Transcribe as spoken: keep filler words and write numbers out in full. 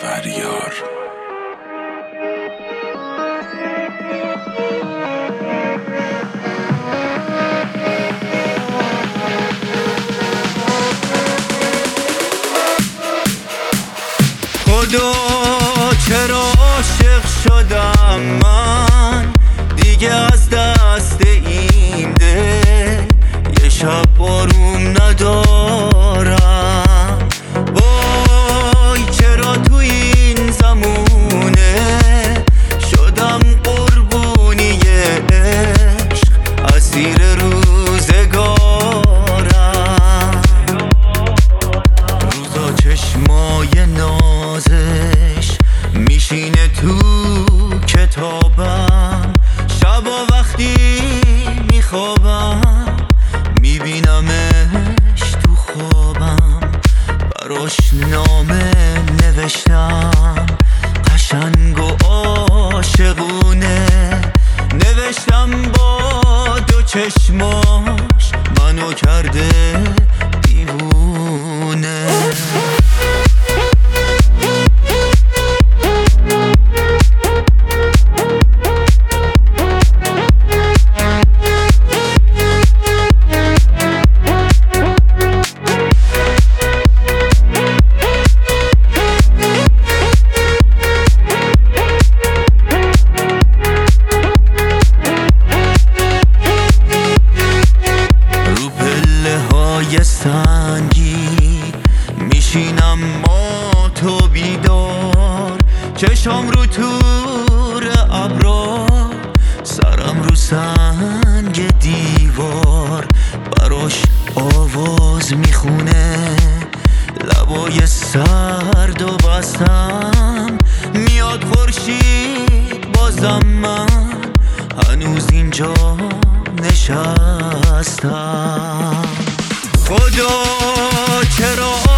فریار. خدا چرا عاشق شدم من دیگه از دست این دل، یه شب آروم ندارم. وای چرا تو این زمونه شدم قربونی عشق، اسیر روزگارم. روزا چشمای نازش میشینه تو کتابم، شبا وقتی میخوابم میبینمش تو خوابم. براش نامه نوشتم قشنگ و عاشقونه، نوشتم با دو چشماش منو کرده دیوونه. یه سنگی میشینم ما تو بیدار، چشم رو تور ابرا، سرم رو سنگ دیوار. براش آواز میخونه لبای سرد و بستم، میاد خورشید بازم من هنوز اینجا نشستم. خدا چرا